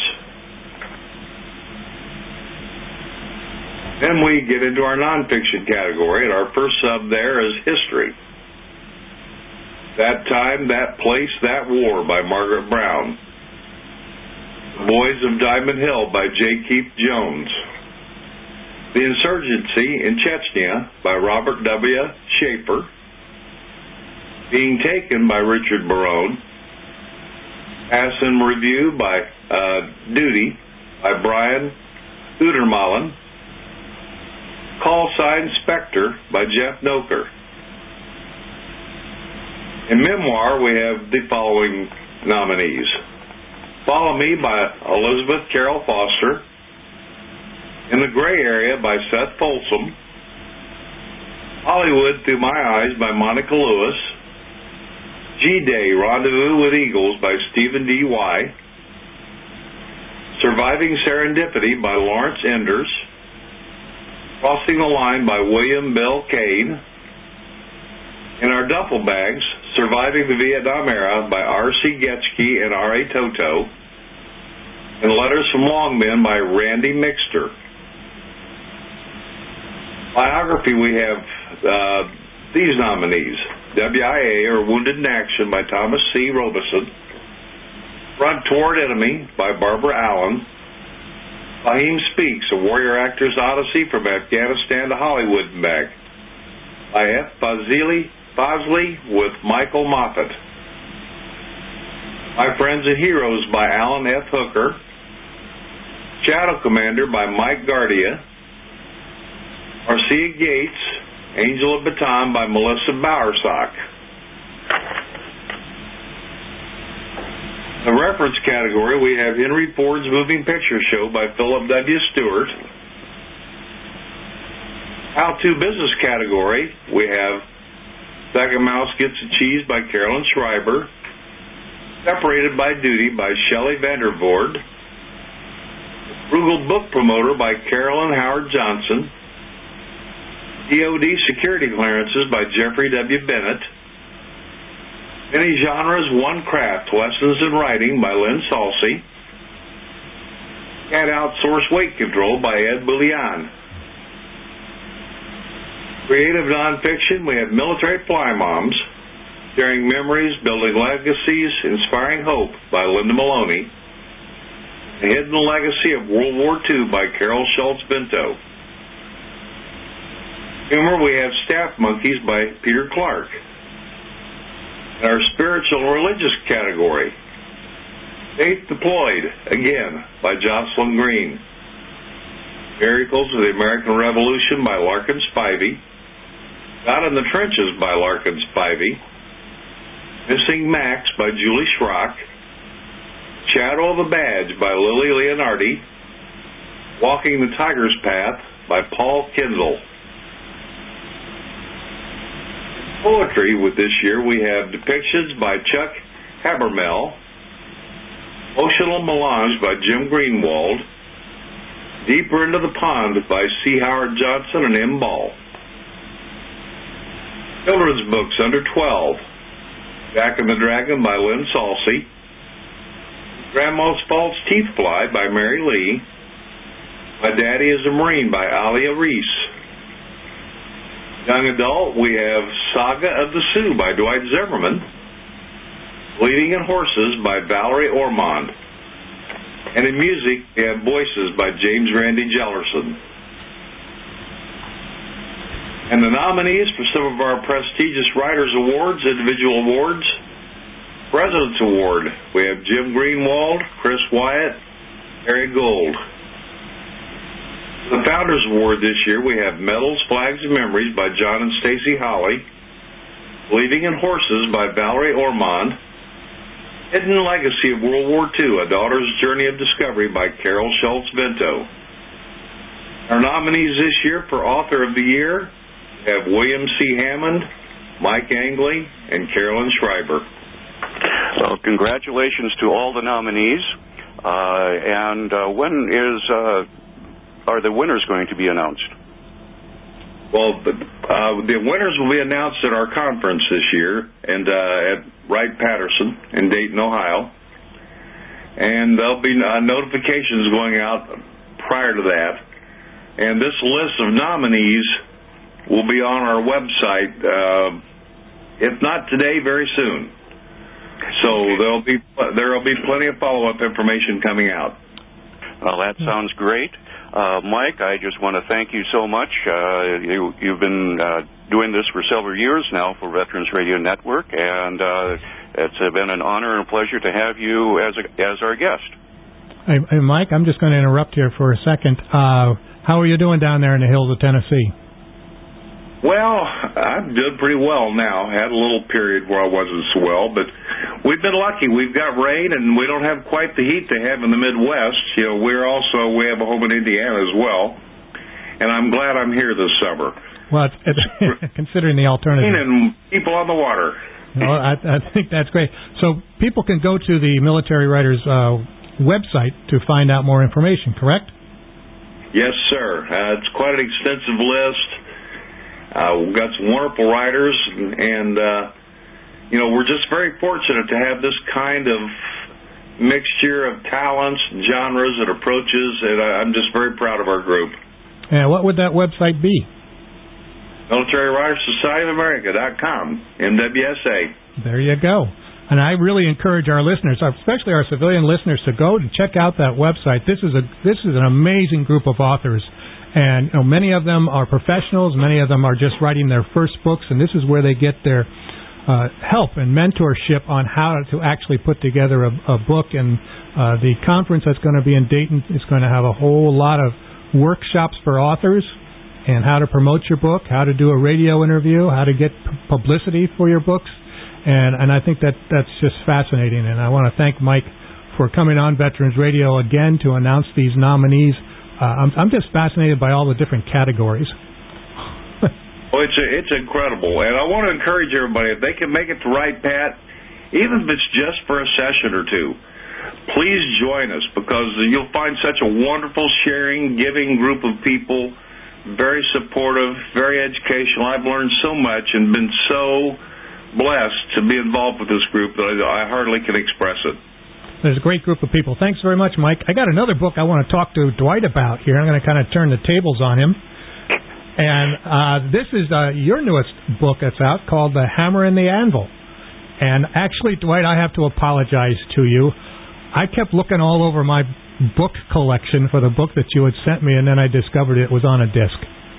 Then we get into our nonfiction category, and our first sub there is History. That Time, That Place, That War by Margaret Brown. The Boys of Diamond Hill by J. Keith Jones. The Insurgency in Chechnya by Robert W. Schaefer. Being Taken by Richard Barone. Pass in Review by uh, Duty by Brian Udermalin. Call Sign Spectre by Jeff Noker. In memoir, we have the following nominees: Follow Me by Elizabeth Carroll Foster, In the Gray Area by Seth Folsom, Hollywood Through My Eyes by Monica Lewis, G-Day Rendezvous with Eagles by Stephen D. Y, Surviving Serendipity by Lawrence Enders, Crossing the Line by William Bell Cade, In Our Duffel Bags, Surviving the Vietnam Era by R C Getchke and R A Toto, and Letters from Longmen by Randy Mixter. Biography, we have uh, these nominees: W I A, or Wounded in Action by Thomas C. Robeson, Front Toward Enemy by Barbara Allen, Fahim Speaks, A Warrior Actor's Odyssey from Afghanistan to Hollywood and Back by F. Fazili Bosley with Michael Moffat. My Friends and Heroes by Alan F. Hooker, Shadow Commander by Mike Gardia, Marcia Gates, Angel of Baton by Melissa Bowersock. In the reference category, we have Henry Ford's Moving Picture Show by Philip W. Stewart. How-to Business category, we have Second Mouse Gets a Cheese by Carolyn Schreiber, Separated by Duty by Shelley Vandervoort, Frugal Book Promoter by Carolyn Howard Johnson, D O D Security Clearances by Jeffrey W. Bennett, Many Genres, One Craft, Lessons in Writing by Lynn Salsey, Cat Outsource Weight Control by Ed Bullion. Creative nonfiction, we have Military Fly Moms, Sharing Memories, Building Legacies, Inspiring Hope by Linda Maloney, The Hidden Legacy of World War Two by Carol Schultz Bento. Humor, we have Staff Monkeys by Peter Clark. In our spiritual and religious category, Faith Deployed, again, by Jocelyn Green. Miracles of the American Revolution by Larkin Spivey. God in the Trenches by Larkin Spivey. Missing Max by Julie Schrock. Shadow of a Badge by Lily Leonardi. Walking the Tiger's Path by Paul Kinzel. Poetry with this year, we have depictions by Chuck Habermel, Emotional Melange by Jim Greenwald, Deeper Into the Pond by C. Howard Johnson and M. Ball. Children's books under twelve, Jack and the Dragon by Lynn Salsey, Grandma's False Teeth Fly by Mary Lee, My Daddy is a Marine by Alia Reese. Young adult, we have Saga of the Sioux by Dwight Zimmerman, Bleeding in Horses by Valerie Ormond, and in music, we have Voices by James Randy Jellerson. And the nominees for some of our prestigious Writers Awards, individual awards, President's Award, we have Jim Greenwald, Chris Wyatt, Harry Gold. The Founders Award this year, we have Medals, Flags, and Memories by John and Stacy Holly, Bleeding in Horses by Valerie Ormond, Hidden Legacy of World War Two, A Daughter's Journey of Discovery by Carol Schultz-Vento. Our nominees this year for Author of the Year have William C. Hammond, Mike Angley, and Carolyn Schreiber. Well, congratulations to all the nominees. Uh, and uh, when is uh, are the winners going to be announced? Well, the, uh, the winners will be announced at our conference this year and uh, at Wright-Patterson in Dayton, Ohio. And there'll be uh, notifications going out prior to that. And this list of nominees will be on our website, uh, if not today, very soon. So there'll be there'll be plenty of follow-up information coming out. Well, that sounds great. Uh, Mike, I just want to thank you so much. Uh, you, you've been uh, doing this for several years now for Veterans Radio Network, and uh, it's been an honor and a pleasure to have you as a, as our guest. Hey, hey, Mike, I'm just going to interrupt here for a second. Uh, how are you doing down there in the hills of Tennessee? Well, I'm doing pretty well now. I had a little period where I wasn't so well, but we've been lucky. We've got rain, and we don't have quite the heat they have in the Midwest. You know, we're also, we have a home in Indiana as well, and I'm glad I'm here this summer. Well, it's, it's, considering the alternative. And people on the water. Well, I, I think that's great. So people can go to the Military Writers uh, website to find out more information, correct? Yes, sir. Uh, it's quite an extensive list. Uh, we've got some wonderful writers, and, and uh, you know, we're just very fortunate to have this kind of mixture of talents and genres and approaches, and I'm just very proud of our group. And what would that website be? Military Writers Society of America dot com, M W S A. There you go. And I really encourage our listeners, especially our civilian listeners, to go and check out that website. This is a this is an amazing group of authors. And you know, many of them are professionals. Many of them are just writing their first books, and this is where they get their uh, help and mentorship on how to actually put together a, a book. And uh, the conference that's going to be in Dayton is going to have a whole lot of workshops for authors and how to promote your book, how to do a radio interview, how to get p- publicity for your books. And, and I think that that's just fascinating. And I want to thank Mike for coming on Veterans Radio again to announce these nominees. Uh, I'm, I'm just fascinated by all the different categories. Well, it's a, it's incredible, and I want to encourage everybody, if they can make it to Wright-Pat, even if it's just for a session or two, please join us, because you'll find such a wonderful, sharing, giving group of people, very supportive, very educational. I've learned so much and been so blessed to be involved with this group that I, I hardly can express it. There's a great group of people. Thanks very much, Mike. I got another book I want to talk to Dwight about here. I'm going to kind of turn the tables on him. And uh, this is uh, your newest book that's out called The Hammer and the Anvil. And actually, Dwight, I have to apologize to you. I kept looking all over my book collection for the book that you had sent me, and then I discovered it was on a disc.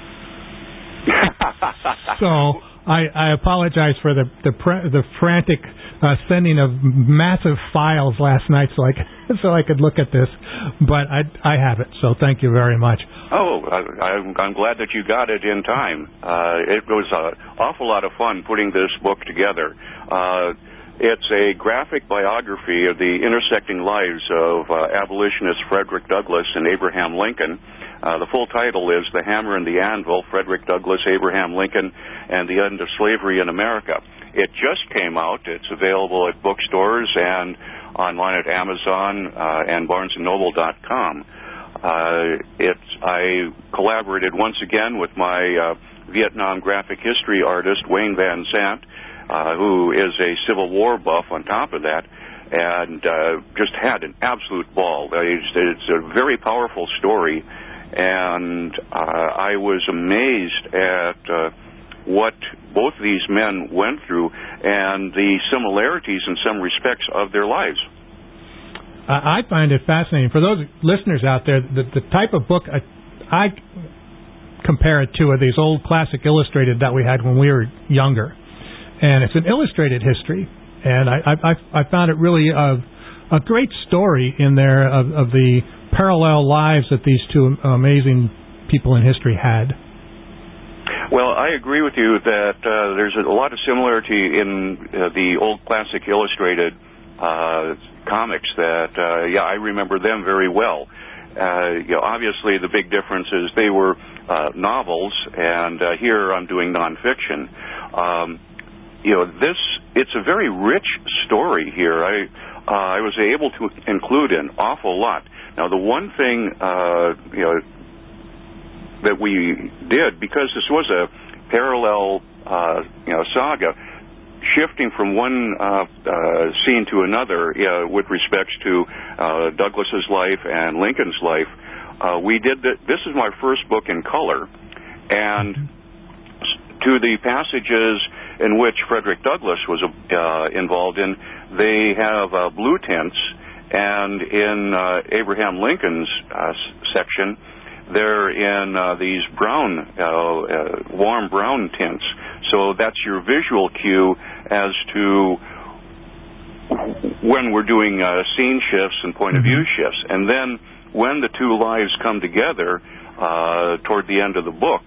So I, I apologize for the the, pre, the frantic uh, sending of massive files last night, so I could, so I could look at this. But I I have it, so thank you very much. Oh, I, I'm, I'm glad that you got it in time. Uh, it was an awful lot of fun putting this book together. Uh, It's a graphic biography of the intersecting lives of uh, abolitionist Frederick Douglass and Abraham Lincoln. Uh, the full title is The Hammer and the Anvil, Frederick Douglass, Abraham Lincoln, and the End of Slavery in America. It just came out. It's available at bookstores and online at Amazon uh, and Barnes and Noble dot com. Uh, it's, I collaborated once again with my uh, Vietnam graphic history artist, Wayne Van Sant, Uh, who is a Civil War buff on top of that, and uh, just had an absolute ball. It's, it's a very powerful story, and uh, I was amazed at uh, what both these men went through and the similarities in some respects of their lives. I find it fascinating. For those listeners out there, the, the type of book I, I compare it to are these old classic illustrated that we had when we were younger. And it's an illustrated history, and I, I, I found it really a, a great story in there of, of the parallel lives that these two amazing people in history had. Well, I agree with you that uh, there's a lot of similarity in uh, the old classic illustrated uh, comics that, uh, yeah, I remember them very well. Uh, you know, obviously the big difference is they were uh, novels, and uh, here I'm doing nonfiction. Um, You know, this, it's a very rich story here. I uh, I was able to include an awful lot. Now, the one thing, uh, you know, that we did, because this was a parallel, uh, you know, saga, shifting from one uh, uh, scene to another uh, with respects to uh, Douglas's life and Lincoln's life, uh, we did that. This is my first book in color, and to the passages in which Frederick Douglass was uh, involved in, they have uh, blue tints, and in uh, Abraham Lincoln's uh, section, they're in uh, these brown, uh, uh, warm brown tints. So that's your visual cue as to when we're doing uh, scene shifts and point of view shifts. And then when the two lives come together uh, toward the end of the book,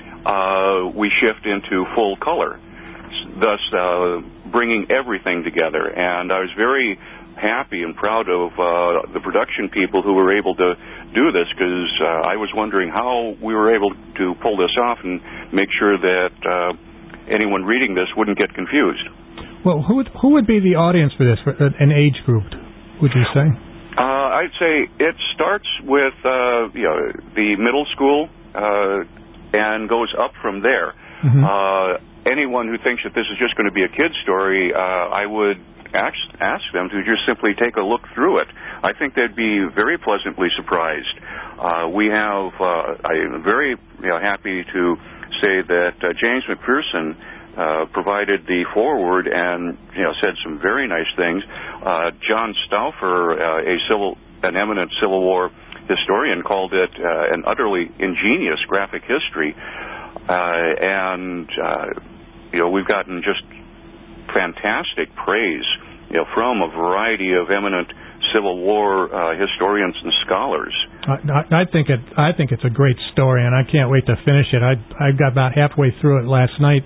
uh, we shift into full color, thus uh, bringing everything together. And I was very happy and proud of uh, the production people who were able to do this, because uh, I was wondering how we were able to pull this off and make sure that uh, anyone reading this wouldn't get confused. Well, who would, who would be the audience for this, for an age group, would you say? Uh, I'd say it starts with uh, you know, the middle school uh, and goes up from there. Mm-hmm. Uh, anyone who thinks that this is just going to be a kid's story, uh, I would ask, ask them to just simply take a look through it. I think they'd be very pleasantly surprised. Uh, we have, uh, I'm very you know, happy to say that uh, James McPherson uh, provided the foreword and you know said some very nice things. Uh, John Stauffer, uh, a civil, an eminent Civil War historian, called it uh, an utterly ingenious graphic history. Uh, and, uh, you know, we've gotten just fantastic praise, you know, from a variety of eminent Civil War uh, historians and scholars. I, I think it. I think it's a great story, and I can't wait to finish it. I I got about halfway through it last night,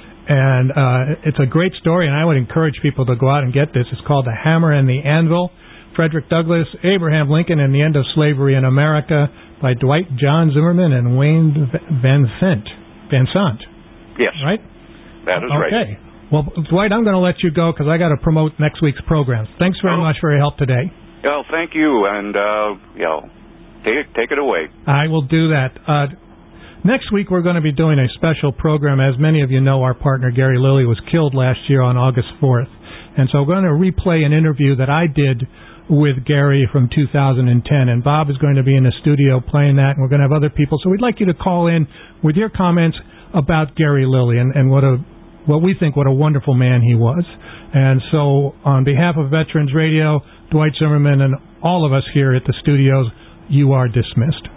and uh, it's a great story, and I would encourage people to go out and get this. It's called The Hammer and the Anvil, Frederick Douglass, Abraham Lincoln, and the End of Slavery in America, by Dwight John Zimmerman and Wayne Van Sant. Van Sant. Yes. Right? That is okay. right. Okay. Well, Dwight, I'm going to let you go because I got to promote next week's programs. Thanks very oh. much for your help today. Well, thank you, and uh, you know, take it, take it away. I will do that. Uh, next week we're going to be doing a special program. As many of you know, our partner Gary Lilly was killed last year on August fourth, and so we're going to replay an interview that I did with Gary from two thousand ten, and Bob is going to be in the studio playing that, and we're going to have other people. So we'd like you to call in with your comments about Gary Lilly and, and what a what we think what a wonderful man he was. And so on behalf of Veterans Radio, Dwight Zimmerman, and all of us here at the studios, you are dismissed.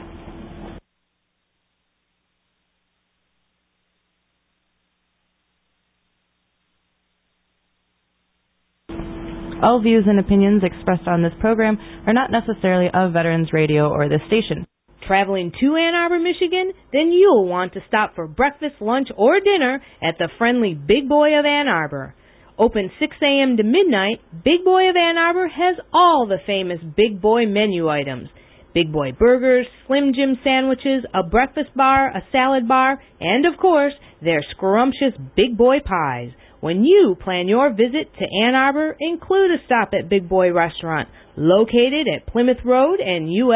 All views and opinions expressed on this program are not necessarily of Veterans Radio or this station. Traveling to Ann Arbor, Michigan? Then you'll want to stop for breakfast, lunch, or dinner at the friendly Big Boy of Ann Arbor. Open six a.m. to midnight, Big Boy of Ann Arbor has all the famous Big Boy menu items. Big Boy burgers, Slim Jim sandwiches, a breakfast bar, a salad bar, and of course, their scrumptious Big Boy pies. When you plan your visit to Ann Arbor, include a stop at Big Boy Restaurant, located at Plymouth Road and U S